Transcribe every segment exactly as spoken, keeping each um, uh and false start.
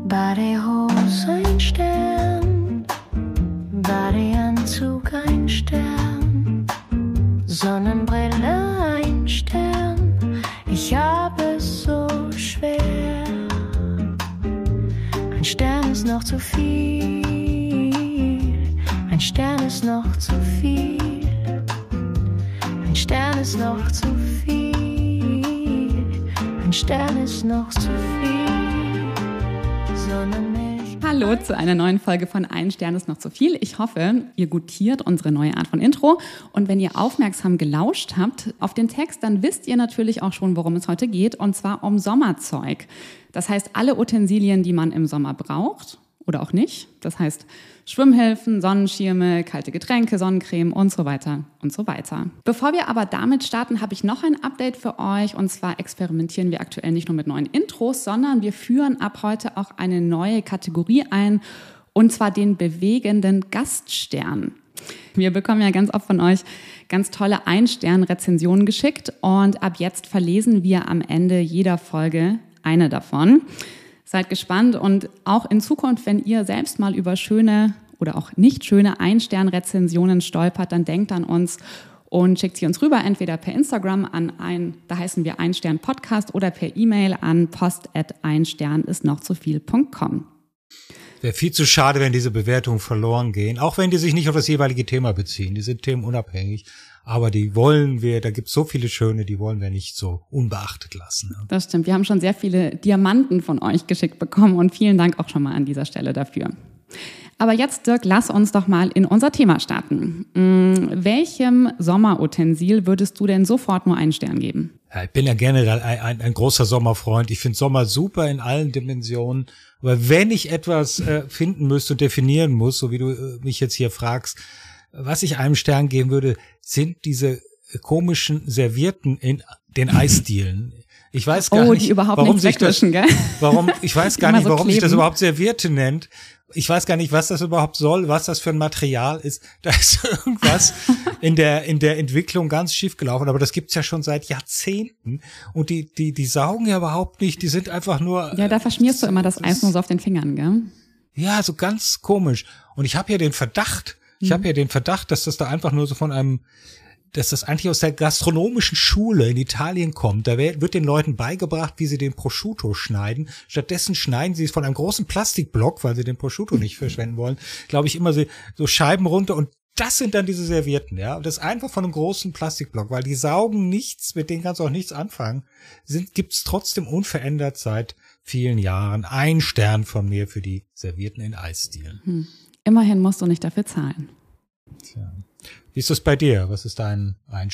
Badehose ein Stern, Badeanzug ein Stern, Sonnenbrille ein Stern, ich habe es so schwer. Ein Stern ist noch zu viel, ein Stern ist noch zu viel, ein Stern ist noch zu viel, ein Stern ist noch zu viel. Hallo zu einer neuen Folge von Ein Stern ist noch zu viel. Ich hoffe, ihr gutiert unsere neue Art von Intro. Und wenn ihr aufmerksam gelauscht habt auf den Text, dann wisst ihr natürlich auch schon, worum es heute geht. Und zwar um Sommerzeug. Das heißt, alle Utensilien, die man im Sommer braucht oder auch nicht. Das heißt, Schwimmhilfen, Sonnenschirme, kalte Getränke, Sonnencreme und so weiter und so weiter. Bevor wir aber damit starten, habe ich noch ein Update für euch. Und zwar experimentieren wir aktuell nicht nur mit neuen Intros, sondern wir führen ab heute auch eine neue Kategorie ein. Und zwar den bewegenden Gaststern. Wir bekommen ja ganz oft von euch ganz tolle Ein-Stern-Rezensionen geschickt. Und ab jetzt verlesen wir am Ende jeder Folge eine davon. Seid gespannt und auch in Zukunft, wenn ihr selbst mal über schöne oder auch nicht schöne Ein-Stern-Rezensionen stolpert, dann denkt an uns und schickt sie uns rüber, entweder per Instagram an ein, da heißen wir Ein-Stern-Podcast, oder per E-Mail an post at einstern ist noch zu viel punkt com. Wäre viel zu schade, wenn diese Bewertungen verloren gehen, auch wenn die sich nicht auf das jeweilige Thema beziehen. Die sind themenunabhängig. Aber die wollen wir, da gibt es so viele schöne, die wollen wir nicht so unbeachtet lassen. Ne? Das stimmt, wir haben schon sehr viele Diamanten von euch geschickt bekommen und vielen Dank auch schon mal an dieser Stelle dafür. Aber jetzt, Dirk, lass uns doch mal in unser Thema starten. Hm, welchem Sommerutensil würdest du denn sofort nur einen Stern geben? Ja, ich bin ja generell ein, ein, ein großer Sommerfreund. Ich finde Sommer super in allen Dimensionen. Aber wenn ich etwas äh, finden müsste und definieren muss, so wie du äh, mich jetzt hier fragst, was ich einem Stern geben würde, sind diese komischen Servierten in den Eisdielen. Ich weiß gar oh, nicht, die überhaupt warum nicht sich das, gell? warum, ich weiß gar nicht, so warum kleben. sich das überhaupt Serviette nennt. Ich weiß gar nicht, was das überhaupt soll, was das für ein Material ist. Da ist irgendwas in der, in der Entwicklung ganz schief gelaufen. Aber das gibt's ja schon seit Jahrzehnten. Und die, die, die saugen ja überhaupt nicht. Die sind einfach nur. Ja, da verschmierst du immer das Eis nur so auf den Fingern, gell? Ja, so ganz komisch. Und ich habe ja den Verdacht, Ich habe ja den Verdacht, dass das da einfach nur so von einem, dass das eigentlich aus der gastronomischen Schule in Italien kommt. Da wird den Leuten beigebracht, wie sie den Prosciutto schneiden. Stattdessen schneiden sie es von einem großen Plastikblock, weil sie den Prosciutto nicht verschwenden wollen, glaube ich, immer so, so Scheiben runter. Und das sind dann diese Servietten, ja. Und das ist einfach von einem großen Plastikblock, weil die saugen nichts, mit denen kannst du auch nichts anfangen. Sind, gibt's trotzdem unverändert seit vielen Jahren. Ein Stern von mir für die Servietten in Eisdielen. Hm. Immerhin musst du nicht dafür zahlen. Tja. Wie ist das bei dir? Was ist dein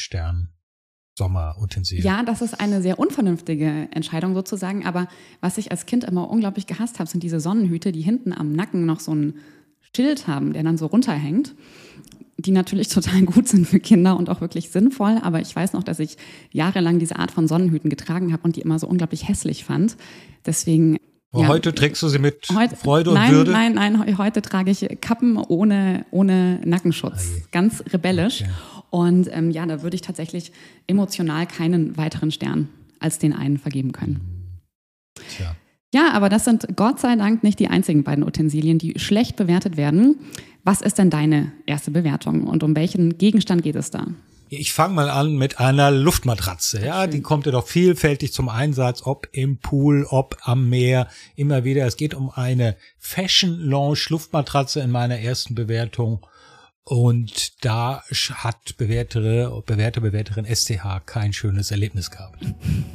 Ein-Stern-Sommerutensil? Ja, das ist eine sehr unvernünftige Entscheidung sozusagen. Aber was ich als Kind immer unglaublich gehasst habe, sind diese Sonnenhüte, die hinten am Nacken noch so ein Schild haben, der dann so runterhängt. Die natürlich total gut sind für Kinder und auch wirklich sinnvoll. Aber ich weiß noch, dass ich jahrelang diese Art von Sonnenhüten getragen habe und die immer so unglaublich hässlich fand. Deswegen... Ja. Heute trägst du sie mit heute, Freude und nein, Würde? Nein, nein, nein. Heute trage ich Kappen ohne, ohne Nackenschutz. Okay. Ganz rebellisch. Okay. Und ähm, ja, da würde ich tatsächlich emotional keinen weiteren Stern als den einen vergeben können. Tja. Ja, aber das sind Gott sei Dank nicht die einzigen beiden Utensilien, die schlecht bewertet werden. Was ist denn deine erste Bewertung und um welchen Gegenstand geht es da? Ich fange mal an mit einer Luftmatratze. Ja, die kommt ja doch vielfältig zum Einsatz, ob im Pool, ob am Meer, immer wieder. Es geht um eine Fashion Lounge Luftmatratze in meiner ersten Bewertung. Und da hat Bewertere, Bewerter, Bewerterin S T H kein schönes Erlebnis gehabt.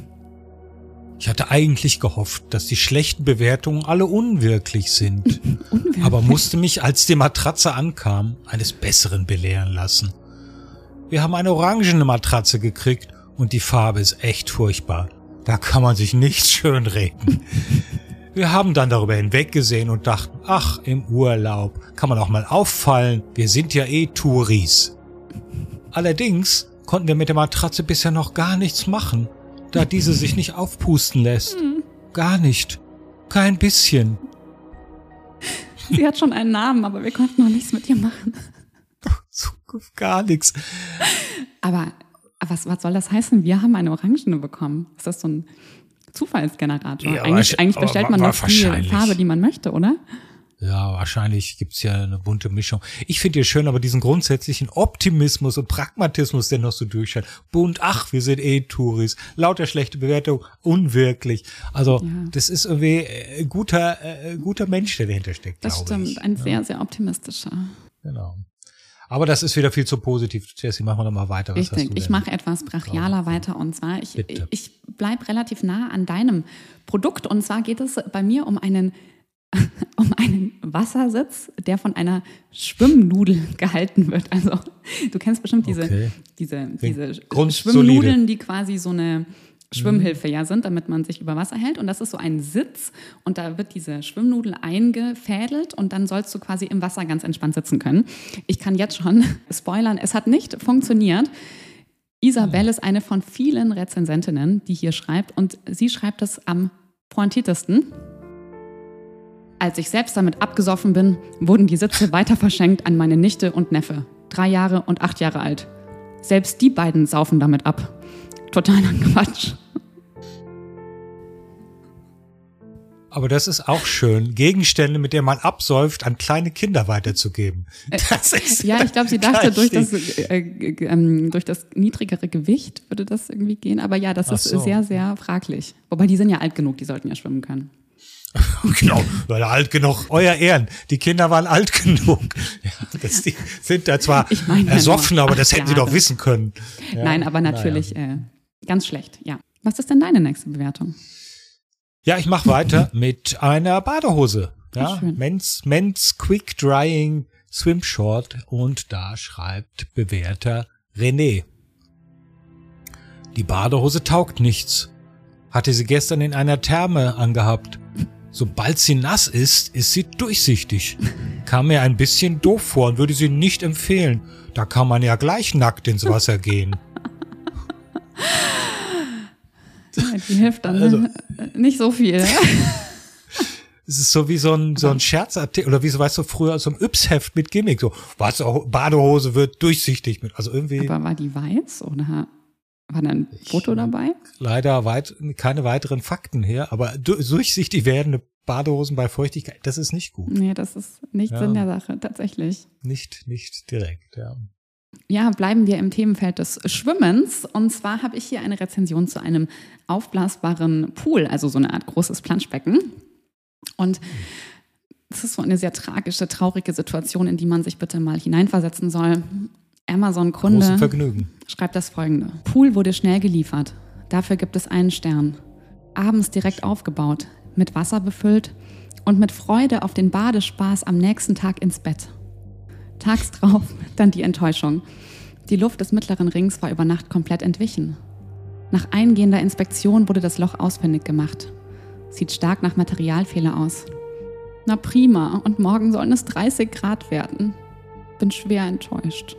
Ich hatte eigentlich gehofft, dass die schlechten Bewertungen alle unwirklich sind. Unwirklich? Aber musste mich, als die Matratze ankam, eines Besseren belehren lassen. Wir haben eine orangene Matratze gekriegt und die Farbe ist echt furchtbar. Da kann man sich nichts schönreden. Wir haben dann darüber hinweggesehen und dachten, ach, im Urlaub kann man auch mal auffallen, wir sind ja eh Touris. Allerdings konnten wir mit der Matratze bisher noch gar nichts machen, da diese sich nicht aufpusten lässt. Gar nicht. Kein bisschen. Sie hat schon einen Namen, aber wir konnten noch nichts mit ihr machen. Gar nichts. Aber was, was soll das heißen? Wir haben eine orangene bekommen. Ist das so ein Zufallsgenerator. Ja, eigentlich, eigentlich bestellt man doch die Farbe, die man möchte, oder? Ja, wahrscheinlich gibt's ja eine bunte Mischung. Ich finde ja schön, aber diesen grundsätzlichen Optimismus und Pragmatismus, der noch so durchscheint. Bunt, ach, wir sind eh Touris. Lauter schlechte Bewertung, unwirklich. Also ja. Das ist irgendwie ein guter, äh, guter Mensch, der dahinter steckt, glaube ich. Das stimmt, ein ja. sehr, sehr optimistischer. Genau. Aber das ist wieder viel zu positiv. Jessie, machen wir noch mal weiter. Was Richtig, ich mache etwas brachialer weiter. Und zwar, ich, ich bleib relativ nah an deinem Produkt. Und zwar geht es bei mir um einen um einen Wassersitz, der von einer Schwimmnudel gehalten wird. Also du kennst bestimmt diese, okay. diese, diese Schwimmnudeln, die quasi so eine Schwimmhilfe ja sind, damit man sich über Wasser hält. Und das ist so ein Sitz und da wird diese Schwimmnudel eingefädelt und dann sollst du quasi im Wasser ganz entspannt sitzen können. Ich kann jetzt schon spoilern, es hat nicht funktioniert. Isabelle ist eine von vielen Rezensentinnen, die hier schreibt und sie schreibt es am pointiertesten. Als ich selbst damit abgesoffen bin, wurden die Sitze weiter verschenkt an meine Nichte und Neffe, drei Jahre und acht Jahre alt. Selbst die beiden saufen damit ab. Totaler Quatsch. Aber das ist auch schön, Gegenstände, mit denen man absäuft, an kleine Kinder weiterzugeben. Das ist ja, ich glaube, sie dachte, durch das, äh, äh, durch das niedrigere Gewicht würde das irgendwie gehen. Aber ja, das Ach ist so. sehr, sehr fraglich. Wobei, die sind ja alt genug, die sollten ja schwimmen können. Genau, weil alt genug, euer Ehren, die Kinder waren alt genug. Ja, das, die sind da zwar ich mein, ersoffen, ja aber das hätten Jahre. sie doch wissen können. Ja, Nein, aber natürlich naja. äh, ganz schlecht, ja. Was ist denn deine nächste Bewertung? Ja, ich mache weiter mit einer Badehose. Ja, Men's, Men's Quick Drying Swim Short und da schreibt Bewerter René. Die Badehose taugt nichts. Hatte sie gestern in einer Therme angehabt. Sobald sie nass ist, ist sie durchsichtig. Kam mir ein bisschen doof vor und würde sie nicht empfehlen. Da kann man ja gleich nackt ins Wasser gehen. Ja, die hilft dann also, nicht so viel. Es ist so wie so ein, so ein Scherzartikel, oder wie so, weißt du, früher so ein Yps-Heft mit Gimmick, so, was, Badehose wird durchsichtig mit, also irgendwie. Aber war die weiß, oder? War da ein Foto dabei? Leider weit, keine weiteren Fakten her, aber durchsichtig werdende Badehosen bei Feuchtigkeit, das ist nicht gut. Nee, das ist nicht ja. Sinn der Sache, tatsächlich. Nicht, nicht direkt, ja. Ja, bleiben wir im Themenfeld des Schwimmens. Und zwar habe ich hier eine Rezension zu einem aufblasbaren Pool, also so eine Art großes Planschbecken. Und es ist so eine sehr tragische, traurige Situation, in die man sich bitte mal hineinversetzen soll. Amazon-Kunde schreibt das Folgende. Pool wurde schnell geliefert. Dafür gibt es einen Stern. Abends direkt aufgebaut, mit Wasser befüllt und mit Freude auf den Badespaß am nächsten Tag ins Bett. Tags drauf dann die Enttäuschung. Die Luft des mittleren Rings war über Nacht komplett entwichen. Nach eingehender Inspektion wurde das Loch ausfindig gemacht. Sieht stark nach Materialfehler aus. Na prima, und morgen sollen es dreißig Grad werden. Bin schwer enttäuscht.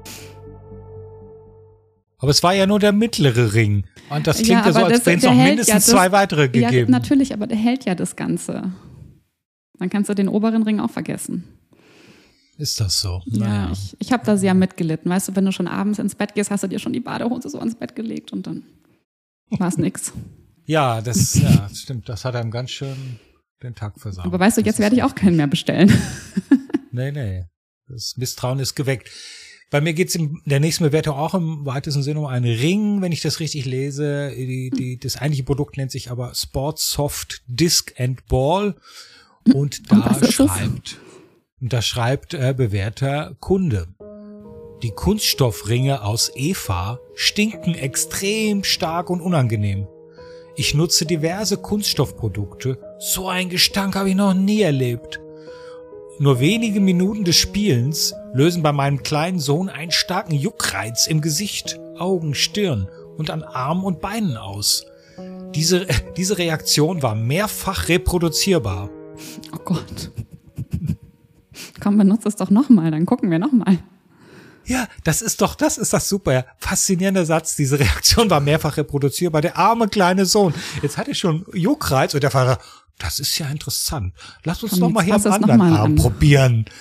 Aber es war ja nur der mittlere Ring. Und das klingt ja, ja so, als wenn es noch mindestens ja das, zwei weitere gegeben. Ja, natürlich, aber der hält ja das Ganze. Dann kannst du den oberen Ring auch vergessen. Ist das so? Naja. Ja, ich, ich habe da sehr mitgelitten. Weißt du, wenn du schon abends ins Bett gehst, hast du dir schon die Badehose so ans Bett gelegt und dann war es nix. Ja, das ja, stimmt. Das hat einem ganz schön den Tag versaut. Aber weißt du, jetzt werde ich auch keinen mehr bestellen. Nee, nee. Das Misstrauen ist geweckt. Bei mir geht's in der nächsten Bewertung auch im weitesten Sinne um einen Ring, wenn ich das richtig lese. Die, die, das eigentliche Produkt nennt sich aber Sports Soft Disc and Ball. Und da und schreibt, und da schreibt äh, bewährter Kunde. Die Kunststoffringe aus Eva stinken extrem stark und unangenehm. Ich nutze diverse Kunststoffprodukte. So einen Gestank habe ich noch nie erlebt. Nur wenige Minuten des Spielens lösen bei meinem kleinen Sohn einen starken Juckreiz im Gesicht, Augen, Stirn und an Armen und Beinen aus. Diese, äh, diese Reaktion war mehrfach reproduzierbar. Oh Gott. Komm, benutze es doch nochmal, dann gucken wir nochmal. Ja, das ist doch, das ist das super, faszinierender Satz. Diese Reaktion war mehrfach reproduzierbar. Der arme kleine Sohn. Jetzt hat er schon Juckreiz und der Vater, das ist ja interessant. Lass uns Komm, noch mal hier am anderen Arm an. probieren. Das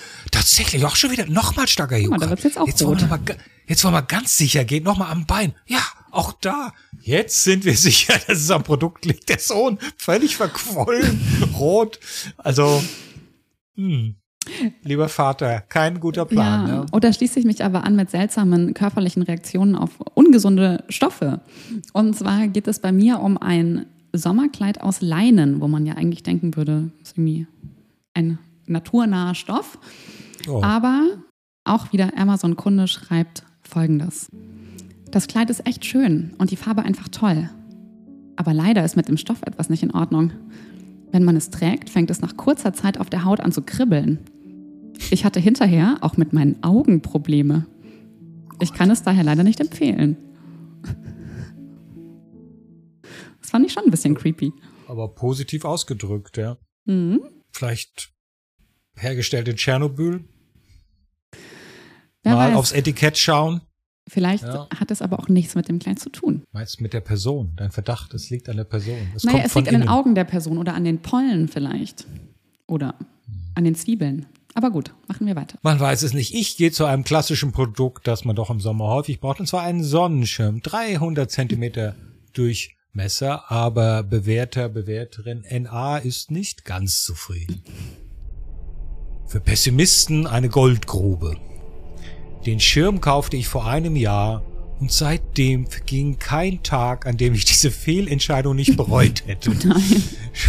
tatsächlich, auch schon wieder nochmal starker Jucker. Da wird's jetzt auch jetzt rot. wollen wir mal, jetzt wollen wir ganz sicher gehen, nochmal am Bein. Ja, auch da. Jetzt sind wir sicher, dass es am Produkt liegt. Der Sohn völlig verquollen, rot. Also, hm. Lieber Vater, kein guter Plan. Ja, Ja. oder schließe ich mich aber an mit seltsamen körperlichen Reaktionen auf ungesunde Stoffe. Und zwar geht es bei mir um ein Sommerkleid aus Leinen, wo man ja eigentlich denken würde, das ist irgendwie ein naturnaher Stoff. Oh. Aber auch wieder Amazon-Kunde schreibt Folgendes. Das Kleid ist echt schön und die Farbe einfach toll. Aber leider ist mit dem Stoff etwas nicht in Ordnung. Wenn man es trägt, fängt es nach kurzer Zeit auf der Haut an zu kribbeln. Ich hatte hinterher auch mit meinen Augen Probleme. Ich kann es daher leider nicht empfehlen. Das fand ich schon ein bisschen creepy. Aber positiv ausgedrückt, ja. Mhm. Vielleicht hergestellt in Tschernobyl. Wer Mal weiß. aufs Etikett schauen. Vielleicht Ja. hat es aber auch nichts mit dem Kleid zu tun. Meinst du mit der Person? Dein Verdacht, es liegt an der Person. Es Naja, kommt es von liegt an den innen. Augen der Person oder an den Pollen vielleicht. Oder an den Zwiebeln. Aber gut, machen wir weiter. Man weiß es nicht. Ich gehe zu einem klassischen Produkt, das man doch im Sommer häufig braucht, und zwar einen Sonnenschirm. dreihundert Zentimeter Durchmesser, aber Bewerter, Bewerterin N A ist nicht ganz zufrieden. Für Pessimisten eine Goldgrube. Den Schirm kaufte ich vor einem Jahr und seitdem verging kein Tag, an dem ich diese Fehlentscheidung nicht bereut hätte. Nein.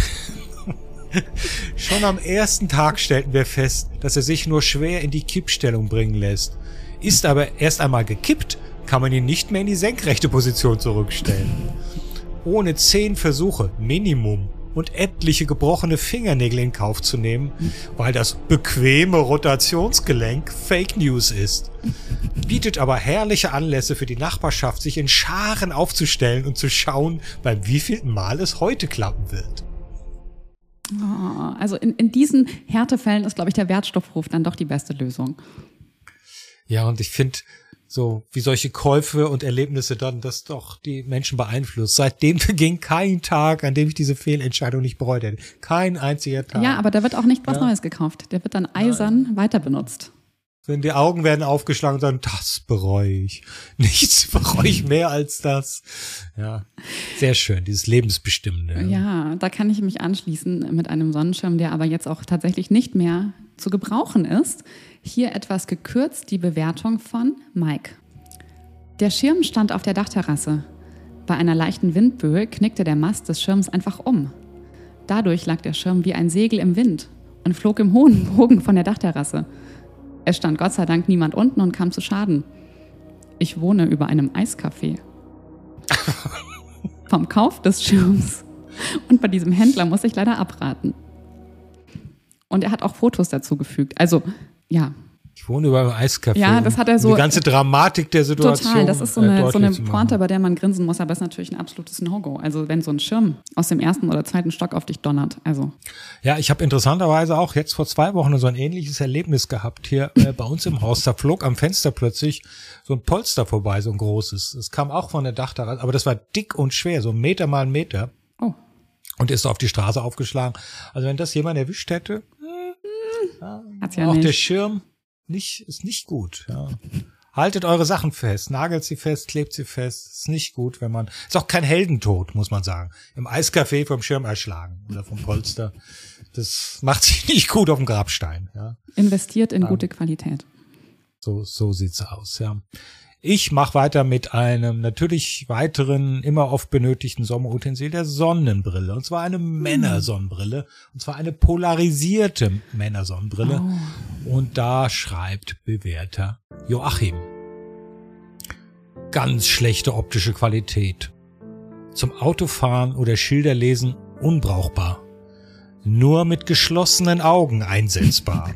Schon am ersten Tag stellten wir fest, dass er sich nur schwer in die Kippstellung bringen lässt. Ist aber erst einmal gekippt, kann man ihn nicht mehr in die senkrechte Position zurückstellen. Ohne zehn Versuche, Minimum, und etliche gebrochene Fingernägel in Kauf zu nehmen, weil das bequeme Rotationsgelenk Fake News ist. Bietet aber herrliche Anlässe für die Nachbarschaft, sich in Scharen aufzustellen und zu schauen, beim wievielten Mal es heute klappen wird. Oh, also in, in diesen Härtefällen ist, glaube ich, der Wertstoffruf dann doch die beste Lösung. Ja, und ich finde, so wie solche Käufe und Erlebnisse dann, das doch die Menschen beeinflusst. Seitdem verging kein Tag, an dem ich diese Fehlentscheidung nicht bereut hätte. Kein einziger Tag. Ja, aber da wird auch nicht was Ja. Neues gekauft. Der wird dann eisern weiter benutzt. Wenn die Augen werden aufgeschlagen und sagen, das bereue ich. Nichts bereue ich mehr als das. Ja, sehr schön, dieses Lebensbestimmende. Ja, da kann ich mich anschließen mit einem Sonnenschirm, der aber jetzt auch tatsächlich nicht mehr zu gebrauchen ist. Hier etwas gekürzt die Bewertung von Mike. Der Schirm stand auf der Dachterrasse. Bei einer leichten Windböe knickte der Mast des Schirms einfach um. Dadurch lag der Schirm wie ein Segel im Wind und flog im hohen Bogen von der Dachterrasse. Es stand Gott sei Dank niemand unten und kam zu Schaden. Ich wohne über einem Eiscafé. Vom Kauf des Schirms. Und bei diesem Händler muss ich leider abraten. Und er hat auch Fotos dazu gefügt. Also, ja, Ich wohne über einem Eiscafé. Ja, das hat er so- um die ganze Dramatik der Situation. total. Das ist so äh, eine, so deutlich eine zu machen. Pointe, bei der man grinsen muss, aber ist natürlich ein absolutes No-Go. Also, wenn so ein Schirm aus dem ersten oder zweiten Stock auf dich donnert. Also, Ja, ich habe interessanterweise auch jetzt vor zwei Wochen so ein ähnliches Erlebnis gehabt hier äh, bei uns im Haus. Da flog am Fenster plötzlich so ein Polster vorbei, so ein großes. Es kam auch von der Dachterrasse, aber das war dick und schwer, so ein Meter mal ein Meter. oh. Und ist auf die Straße aufgeschlagen. Also wenn das jemand erwischt hätte, Hat's ja auch der nicht. Schirm nicht, ist nicht gut. Ja. Haltet eure Sachen fest, nagelt sie fest, klebt sie fest. Ist nicht gut, wenn man, ist auch kein Heldentod, muss man sagen. Im Eiscafé vom Schirm erschlagen oder vom Polster. Das macht sich nicht gut auf dem Grabstein. Ja. Investiert in gute Qualität. So, so sieht's aus, ja. Ich mache weiter mit einem natürlich weiteren, immer oft benötigten Sommerutensil, der Sonnenbrille. Und zwar eine Männersonnenbrille. Und zwar eine polarisierte Männersonnenbrille. Oh. Und da schreibt Bewerter Joachim. Ganz schlechte optische Qualität. Zum Autofahren oder Schilderlesen unbrauchbar. Nur mit geschlossenen Augen einsetzbar.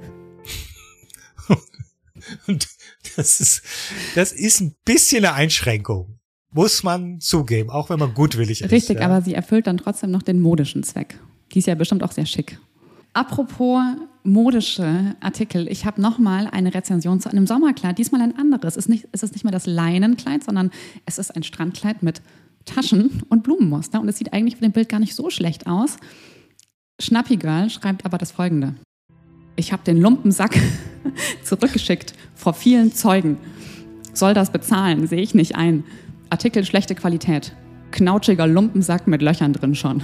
Und das ist, das ist ein bisschen eine Einschränkung. Muss man zugeben, auch wenn man gutwillig ist. Richtig, ja. aber sie erfüllt dann trotzdem noch den modischen Zweck. Die ist ja bestimmt auch sehr schick. Apropos modische Artikel, ich habe nochmal eine Rezension zu einem Sommerkleid, diesmal ein anderes. Es ist nicht, es ist nicht mehr das Leinenkleid, sondern es ist ein Strandkleid mit Taschen und Blumenmuster und es sieht eigentlich für dem Bild gar nicht so schlecht aus. Schnappi Girl schreibt aber das Folgende. Ich habe den Lumpensack zurückgeschickt vor vielen Zeugen. Soll das bezahlen, sehe ich nicht ein. Artikel schlechte Qualität. Knautschiger Lumpensack mit Löchern drin schon.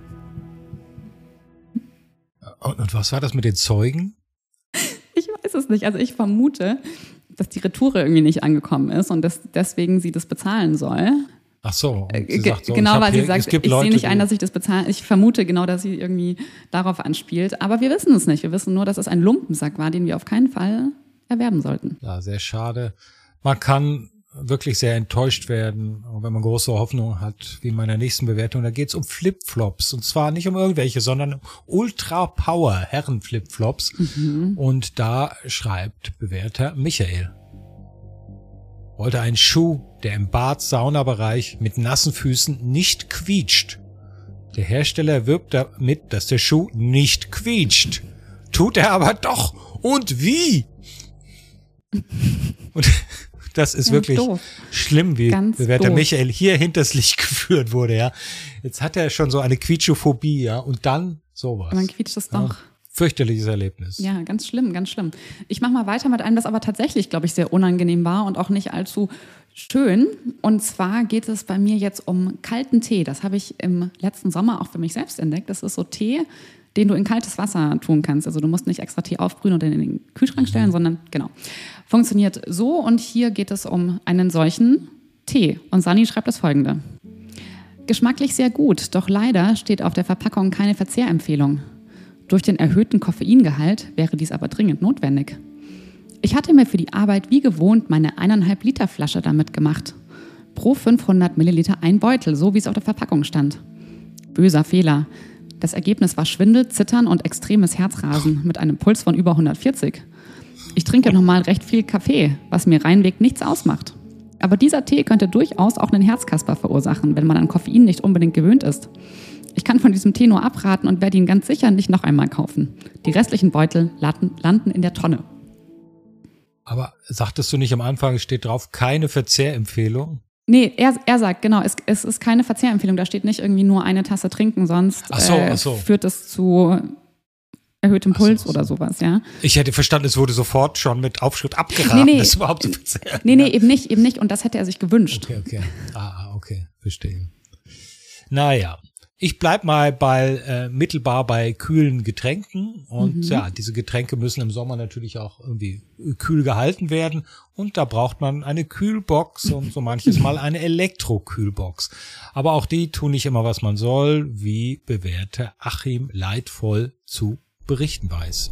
Und, und was war das mit den Zeugen? Ich weiß es nicht. Also ich vermute, dass die Retoure irgendwie nicht angekommen ist und dass deswegen sie das bezahlen soll. Ach so. Sie sagt so genau, weil hier, sie sagt, ich sehe nicht ein, dass ich das bezahle. Ich vermute genau, dass sie irgendwie darauf anspielt. Aber wir wissen es nicht. Wir wissen nur, dass es ein Lumpensack war, den wir auf keinen Fall erwerben sollten. Ja, sehr schade. Man kann wirklich sehr enttäuscht werden, wenn man große Hoffnung hat, wie in meiner nächsten Bewertung. Da geht es um Flipflops. Und zwar nicht um irgendwelche, sondern um Ultra-Power-Herren-Flipflops. Mhm. Und da schreibt Bewerter Michael: Wollte einen Schuh, der im Bad-Sauna-Bereich mit nassen Füßen nicht quietscht. Der Hersteller wirbt damit, dass der Schuh nicht quietscht. Tut er aber doch. Und wie? Und das ist ja, wirklich doof. Schlimm, wie Ganz Bewerter doof. Michael hier hinters Licht geführt wurde, ja. Jetzt hat er schon so eine Quietschophobie, ja, und dann sowas. Man quietscht es doch. Ja. Fürchterliches Erlebnis. Ja, ganz schlimm, ganz schlimm. Ich mache mal weiter mit einem, das aber tatsächlich, glaube ich, sehr unangenehm war und auch nicht allzu schön. Und zwar geht es bei mir jetzt um kalten Tee. Das habe ich im letzten Sommer auch für mich selbst entdeckt. Das ist so Tee, den du in kaltes Wasser tun kannst. Also du musst nicht extra Tee aufbrühen und in den Kühlschrank stellen, mhm. sondern genau. Funktioniert so, und hier geht es um einen solchen Tee. Und Sani schreibt das Folgende: Geschmacklich sehr gut, doch leider steht auf der Verpackung keine Verzehrempfehlung. Durch den erhöhten Koffeingehalt wäre dies aber dringend notwendig. Ich hatte mir für die Arbeit wie gewohnt meine eineinhalb Liter Flasche damit gemacht. Pro fünfhundert Milliliter ein Beutel, so wie es auf der Verpackung stand. Böser Fehler. Das Ergebnis war Schwindel, Zittern und extremes Herzrasen mit einem Puls von über hundertvierzig. Ich trinke normal recht viel Kaffee, was mir reinweg nichts ausmacht. Aber dieser Tee könnte durchaus auch einen Herzkasper verursachen, wenn man an Koffein nicht unbedingt gewöhnt ist. Ich kann von diesem Tee nur abraten und werde ihn ganz sicher nicht noch einmal kaufen. Die restlichen Beutel landen in der Tonne. Aber sagtest du nicht am Anfang, es steht drauf, keine Verzehrempfehlung? Nee, er, er sagt, genau, es, es ist keine Verzehrempfehlung. Da steht nicht irgendwie nur eine Tasse trinken, sonst ach so, ach so. äh, führt es zu erhöhtem Puls so, oder so. sowas, ja. Ich hätte verstanden, es wurde sofort schon mit Aufschritt abgeraten, nee, nee, das überhaupt zu verzehren. Nee, nee, eben nicht, eben nicht. Und das hätte er sich gewünscht. Okay, okay. Ah, okay, verstehe. Naja. Ich bleib mal bei äh, mittelbar bei kühlen Getränken und mhm. ja, diese Getränke müssen im Sommer natürlich auch irgendwie kühl gehalten werden und da braucht man eine Kühlbox und so manches Mal eine Elektrokühlbox. Aber auch die tun nicht immer, was man soll, wie Bewerter Achim leidvoll zu berichten weiß.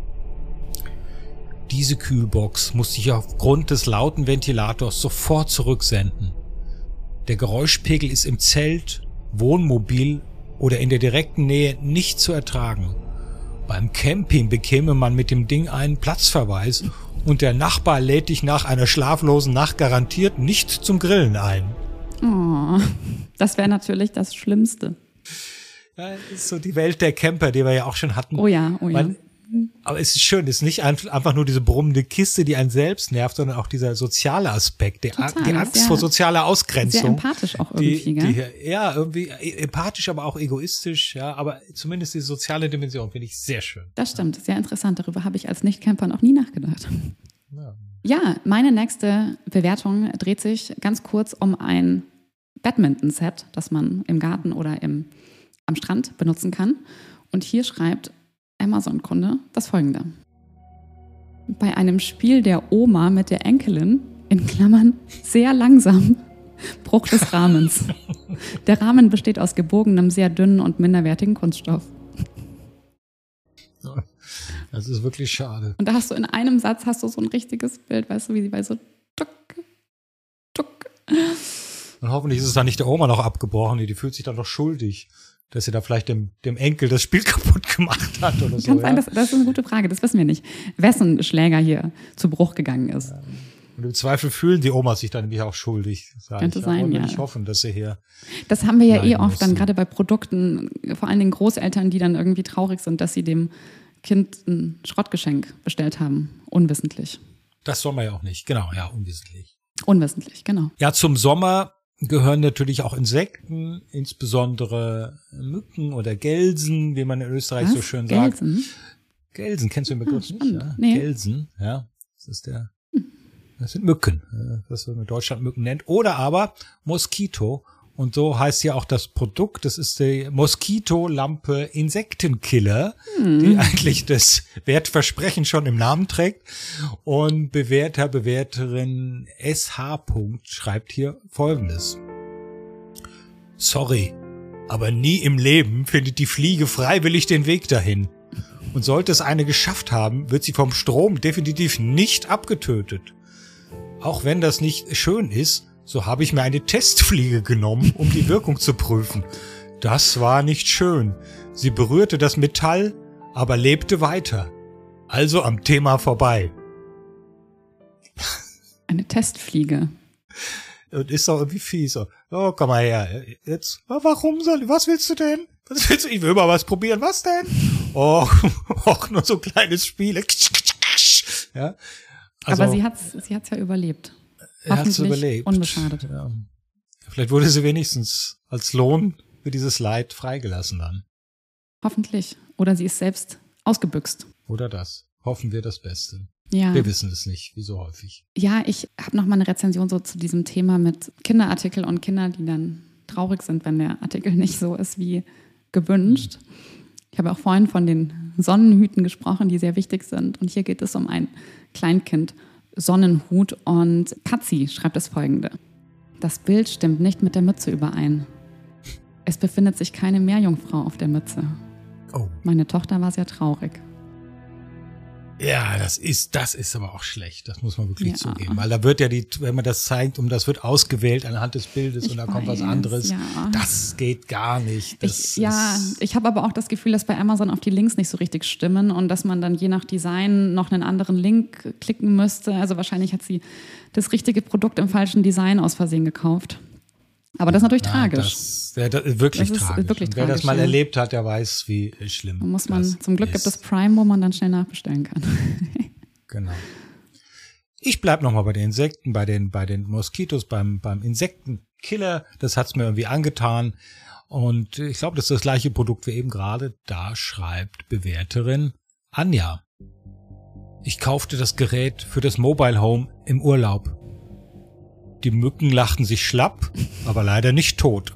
Diese Kühlbox musste ich aufgrund des lauten Ventilators sofort zurücksenden. Der Geräuschpegel ist im Zelt, Wohnmobil oder in der direkten Nähe nicht zu ertragen. Beim Camping bekäme man mit dem Ding einen Platzverweis und der Nachbar lädt dich nach einer schlaflosen Nacht garantiert nicht zum Grillen ein. Oh, das wäre natürlich das Schlimmste. Ja, das ist so die Welt der Camper, die wir ja auch schon hatten. Oh ja, oh ja. Man, aber es ist schön, es ist nicht einfach nur diese brummende Kiste, die einen selbst nervt, sondern auch dieser soziale Aspekt, der, Total, die Angst sehr, vor sozialer Ausgrenzung. Sehr empathisch auch irgendwie, die, die, ja, irgendwie empathisch, aber auch egoistisch, ja, aber zumindest die soziale Dimension finde ich sehr schön. Das stimmt, sehr interessant. Darüber habe ich als Nicht-Camper noch nie nachgedacht. Ja. Ja, meine nächste Bewertung dreht sich ganz kurz um ein Badminton-Set, das man im Garten oder im, am Strand benutzen kann. Und hier schreibt Amazon-Kunde das Folgende: Bei einem Spiel der Oma mit der Enkelin, in Klammern sehr langsam, Bruch des Rahmens. Der Rahmen besteht aus gebogenem, sehr dünnen und minderwertigen Kunststoff. Das ist wirklich schade. Und da hast du in einem Satz hast du so ein richtiges Bild, weißt du, wie sie bei so tuck, tuck. Und hoffentlich ist es dann nicht der Oma noch abgebrochen, die, die fühlt sich dann doch schuldig, dass sie da vielleicht dem, dem Enkel das Spiel kaputt gemacht hat oder so. Kann sein, ja? das, das ist eine gute Frage, das wissen wir nicht. Wessen Schläger hier zu Bruch gegangen ist. Ja. Und im Zweifel fühlen die Omas sich dann nämlich auch schuldig. Könnte ich. sein, ja. ja. Ich hoffe, dass sie hier. Das haben wir ja eh oft müssen. dann gerade bei Produkten, vor allen Dingen Großeltern, die dann irgendwie traurig sind, dass sie dem Kind ein Schrottgeschenk bestellt haben, unwissentlich. Das soll man ja auch nicht, genau, ja, unwissentlich. Unwissentlich, genau. Ja, zum Sommer gehören natürlich auch Insekten, insbesondere Mücken oder Gelsen, wie man in Österreich Was? so schön Gelsen? sagt. Gelsen, kennst du den Begriff ah, nicht? Ja? Nee. Gelsen, ja, das ist der, das sind Mücken, was man in Deutschland Mücken nennt. Oder aber Moskito. Und so heißt ja auch das Produkt, das ist die Moskito-Lampe Insektenkiller, hm. die eigentlich das Wertversprechen schon im Namen trägt. Und Bewerter, Bewerterin S H. schreibt hier Folgendes. Sorry, aber nie im Leben findet die Fliege freiwillig den Weg dahin. Und sollte es eine geschafft haben, wird sie vom Strom definitiv nicht abgetötet. Auch wenn das nicht schön ist, so habe ich mir eine Testfliege genommen, um die Wirkung zu prüfen. Das war nicht schön. Sie berührte das Metall, aber lebte weiter. Also am Thema vorbei. Eine Testfliege. Und ist doch irgendwie fies. Oh, komm mal her. Jetzt, warum soll, was willst du denn? Was willst du? Ich will mal was probieren. Was denn? Oh, auch nur so ein kleines Spiel. Ja. Also, aber sie hat's, sie hat's ja überlebt. Er hat's überlebt. Unbeschadet. Ja. Vielleicht wurde sie wenigstens als Lohn für dieses Leid freigelassen dann. Hoffentlich. Oder sie ist selbst ausgebüxt. Oder das. Hoffen wir das Beste. Ja. Wir wissen es nicht, wie so häufig. Ja, ich habe noch mal eine Rezension so zu diesem Thema mit Kinderartikel und Kinder, die dann traurig sind, wenn der Artikel nicht so ist wie gewünscht. Ich habe auch vorhin von den Sonnenhüten gesprochen, die sehr wichtig sind. Und hier geht es um ein Kleinkind. Sonnenhut, und Katzi schreibt das Folgende. Das Bild stimmt nicht mit der Mütze überein. Es befindet sich keine Meerjungfrau auf der Mütze. Oh. Meine Tochter war sehr traurig. Ja, das ist, das ist aber auch schlecht. Das muss man wirklich ja. zugeben. Weil da wird ja die, wenn man das zeigt, um das wird ausgewählt anhand des Bildes ich und da weiß, kommt was anderes. Ja. Das geht gar nicht. Das ich, ja, ich habe aber auch das Gefühl, dass bei Amazon auf die Links nicht so richtig stimmen und dass man dann je nach Design noch einen anderen Link klicken müsste. Also wahrscheinlich hat sie das richtige Produkt im falschen Design aus Versehen gekauft. Aber das ist natürlich ja, tragisch. Das, ja, das ist wirklich das ist tragisch. Wirklich und wer tragisch, das mal ja. erlebt hat, der weiß, wie schlimm da muss man, das Zum Glück ist. gibt es Prime, wo man dann schnell nachbestellen kann. Genau. Ich bleib noch mal bei den Insekten, bei den bei den Moskitos, beim beim Insektenkiller. Das hat's mir irgendwie angetan. Und ich glaube, das ist das gleiche Produkt wie eben gerade. Da schreibt Bewerterin Anja. Ich kaufte das Gerät für das Mobile Home im Urlaub. Die Mücken lachten sich schlapp, aber leider nicht tot.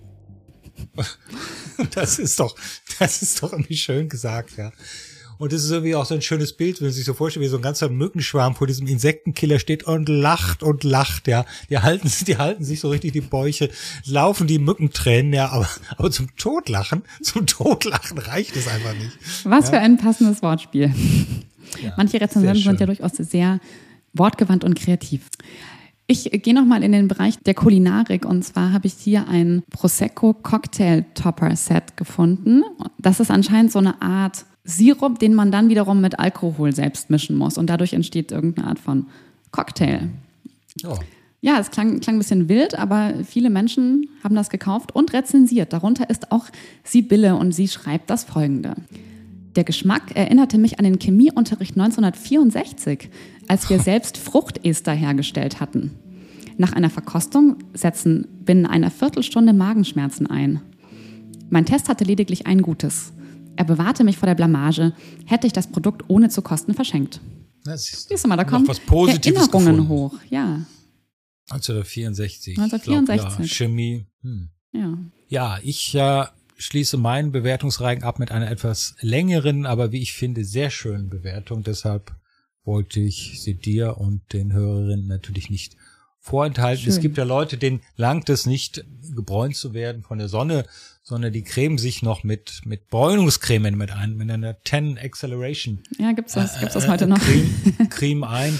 Das ist doch, das ist doch irgendwie schön gesagt, ja. Und das ist irgendwie auch so ein schönes Bild, wenn man sich so vorstellt, wie so ein ganzer Mückenschwarm vor diesem Insektenkiller steht und lacht und lacht, ja. Die halten, die halten sich so richtig die Bäuche, laufen die Mückentränen, ja, aber, aber zum Totlachen, zum Totlachen reicht es einfach nicht. Was ja? für ein passendes Wortspiel. Ja, manche Rezensenten sind ja durchaus sehr wortgewandt und kreativ. Ich gehe nochmal in den Bereich der Kulinarik, und zwar habe ich hier ein Prosecco Cocktail Topper Set gefunden. Das ist anscheinend so eine Art Sirup, den man dann wiederum mit Alkohol selbst mischen muss, und dadurch entsteht irgendeine Art von Cocktail. Oh. Ja, es klang, klang ein bisschen wild, aber viele Menschen haben das gekauft und rezensiert. Darunter ist auch Sibylle, und sie schreibt das Folgende. Der Geschmack erinnerte mich an den Chemieunterricht neunzehnhundertvierundsechzig, als wir selbst Fruchtester hergestellt hatten. Nach einer Verkostung setzen binnen einer Viertelstunde Magenschmerzen ein. Mein Test hatte lediglich ein Gutes. Er bewahrte mich vor der Blamage, hätte ich das Produkt ohne zu kosten verschenkt. Siehst du mal, da kommen was Positives Erinnerungen gefunden. hoch. Ja. neunzehnhundertvierundsechzig. neunzehnhundertvierundsechzig. Glaub, ja, Chemie. Hm. Ja. Ja, ich äh, schließe meinen Bewertungsreigen ab mit einer etwas längeren, aber wie ich finde, sehr schönen Bewertung. Deshalb wollte ich sie dir und den Hörerinnen natürlich nicht vorenthalten. Schön. Es gibt ja Leute, denen langt es nicht, gebräunt zu werden von der Sonne, sondern die cremen sich noch mit mit Bräunungscremen mit ein, mit einer ten Acceleration. Ja, gibt's das, äh, gibt's das heute noch? Creme, Creme ein.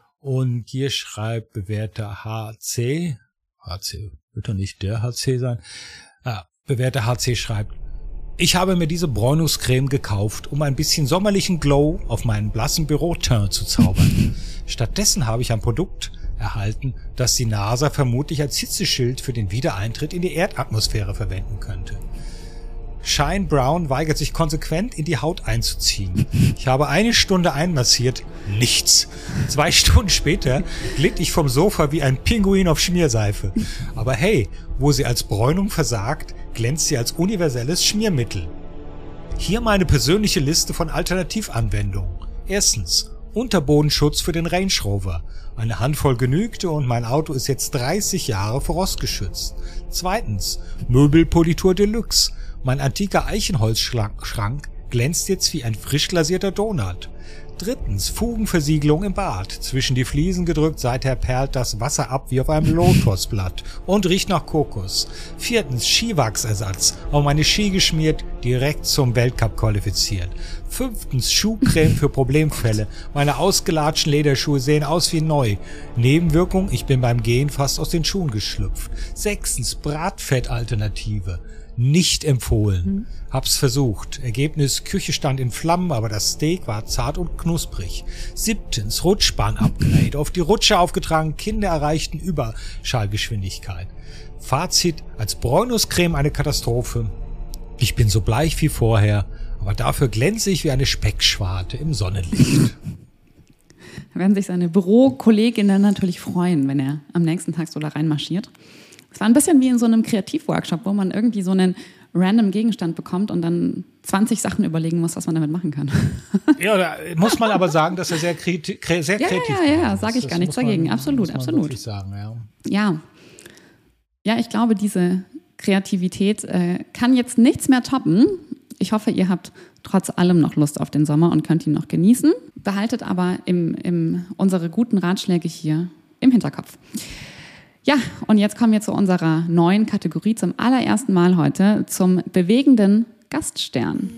Und hier schreibt Bewerter H C. H C wird doch nicht der H C sein. Ah, Bewerter H C schreibt: Ich habe mir diese Bräunungscreme gekauft, um ein bisschen sommerlichen Glow auf meinen blassen Büroteint zu zaubern. Stattdessen habe ich ein Produkt erhalten, das die NASA vermutlich als Hitzeschild für den Wiedereintritt in die Erdatmosphäre verwenden könnte. Shine Brown weigert sich konsequent in die Haut einzuziehen. Ich habe eine Stunde einmassiert, nichts. Zwei Stunden später glitt ich vom Sofa wie ein Pinguin auf Schmierseife. Aber hey, wo sie als Bräunung versagt, glänzt sie als universelles Schmiermittel. Hier meine persönliche Liste von Alternativanwendungen. Erstens, Unterbodenschutz für den Range Rover. Eine Handvoll genügte und mein Auto ist jetzt dreißig Jahre vor Rost geschützt. Zweitens, Möbelpolitur Deluxe. Mein antiker Eichenholzschrank glänzt jetzt wie ein frisch glasierter Donut. Drittens, Fugenversiegelung im Bad. Zwischen die Fliesen gedrückt, seither perlt das Wasser ab wie auf einem Lotosblatt und riecht nach Kokos. Viertens, Skiwachsersatz. Auf meine Ski geschmiert, direkt zum Weltcup qualifiziert. Fünftens, Schuhcreme für Problemfälle. Meine ausgelatschten Lederschuhe sehen aus wie neu. Nebenwirkung, ich bin beim Gehen fast aus den Schuhen geschlüpft. Sechstens, Bratfettalternative. Nicht empfohlen. Hm. Hab's versucht. Ergebnis, Küche stand in Flammen, aber das Steak war zart und knusprig. Siebtens, Rutschbahn-Upgrade. Auf die Rutsche aufgetragen, Kinder erreichten Überschallgeschwindigkeit. Fazit, als Bräunungscreme eine Katastrophe. Ich bin so bleich wie vorher, aber dafür glänze ich wie eine Speckschwarte im Sonnenlicht. Da werden sich seine Bürokolleginnen natürlich freuen, wenn er am nächsten Tag so da reinmarschiert. Es war ein bisschen wie in so einem Kreativworkshop, wo man irgendwie so einen random Gegenstand bekommt und dann zwanzig Sachen überlegen muss, was man damit machen kann. Ja, da muss man aber sagen, dass er sehr, kriti- sehr ja, kreativ ist. Ja, ja, ja, ist. sage ich Das gar nichts man, dagegen. Absolut, absolut. Ich sagen, ja. ja. Ja, ich glaube, diese Kreativität äh, kann jetzt nichts mehr toppen. Ich hoffe, ihr habt trotz allem noch Lust auf den Sommer und könnt ihn noch genießen. Behaltet aber im, im, unsere guten Ratschläge hier im Hinterkopf. Ja, und jetzt kommen wir zu unserer neuen Kategorie zum allerersten Mal heute, zum bewegenden Gaststern.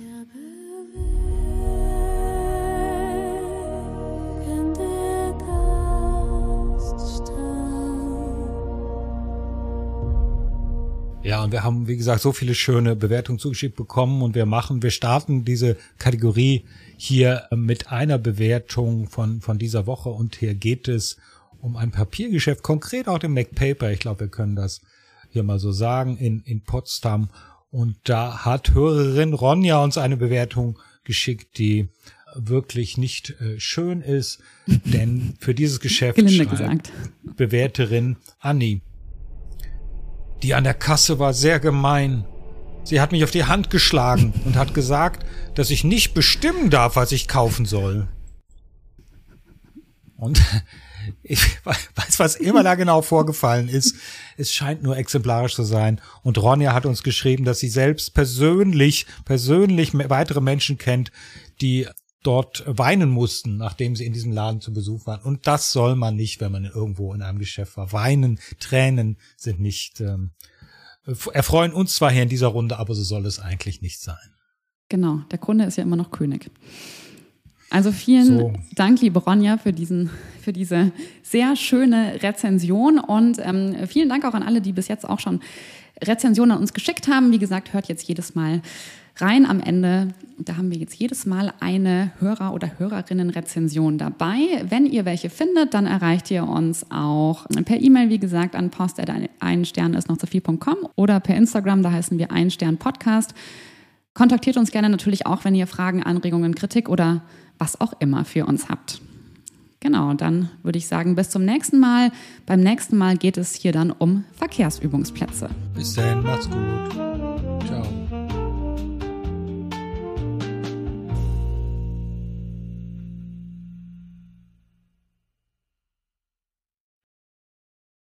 Ja, und wir haben, wie gesagt, so viele schöne Bewertungen zugeschickt bekommen und wir machen, wir starten diese Kategorie hier mit einer Bewertung von, von dieser Woche und hier geht es um ein Papiergeschäft, konkret auch dem MacPaper, ich glaube, wir können das hier mal so sagen, in, in Potsdam. Und da hat Hörerin Ronja uns eine Bewertung geschickt, die wirklich nicht äh, schön ist, denn für dieses Geschäft schreibt Bewerterin Anni. Die an der Kasse war sehr gemein. Sie hat mich auf die Hand geschlagen und hat gesagt, dass ich nicht bestimmen darf, was ich kaufen soll. Und ich weiß, was immer da genau vorgefallen ist. Es scheint nur exemplarisch zu sein. Und Ronja hat uns geschrieben, dass sie selbst persönlich, persönlich weitere Menschen kennt, die dort weinen mussten, nachdem sie in diesem Laden zu Besuch waren. Und das soll man nicht, wenn man irgendwo in einem Geschäft war. Weinen, Tränen sind nicht, ähm, erfreuen uns zwar hier in dieser Runde, aber so soll es eigentlich nicht sein. Genau, der Kunde ist ja immer noch König. Also vielen so. Dank, liebe Ronja, für diesen, für diese sehr schöne Rezension und ähm, vielen Dank auch an alle, die bis jetzt auch schon Rezensionen an uns geschickt haben. Wie gesagt, hört jetzt jedes Mal rein am Ende. Da haben wir jetzt jedes Mal eine Hörer- oder Hörerinnen-Rezension dabei. Wenn ihr welche findet, dann erreicht ihr uns auch per E-Mail, wie gesagt, an post at ein stern ist noch zu viel punkt com oder per Instagram, da heißen wir ein Stern Podcast. Kontaktiert uns gerne natürlich auch, wenn ihr Fragen, Anregungen, Kritik oder was auch immer für uns habt. Genau, dann würde ich sagen, bis zum nächsten Mal. Beim nächsten Mal geht es hier dann um Verkehrsübungsplätze. Bis dann, macht's gut.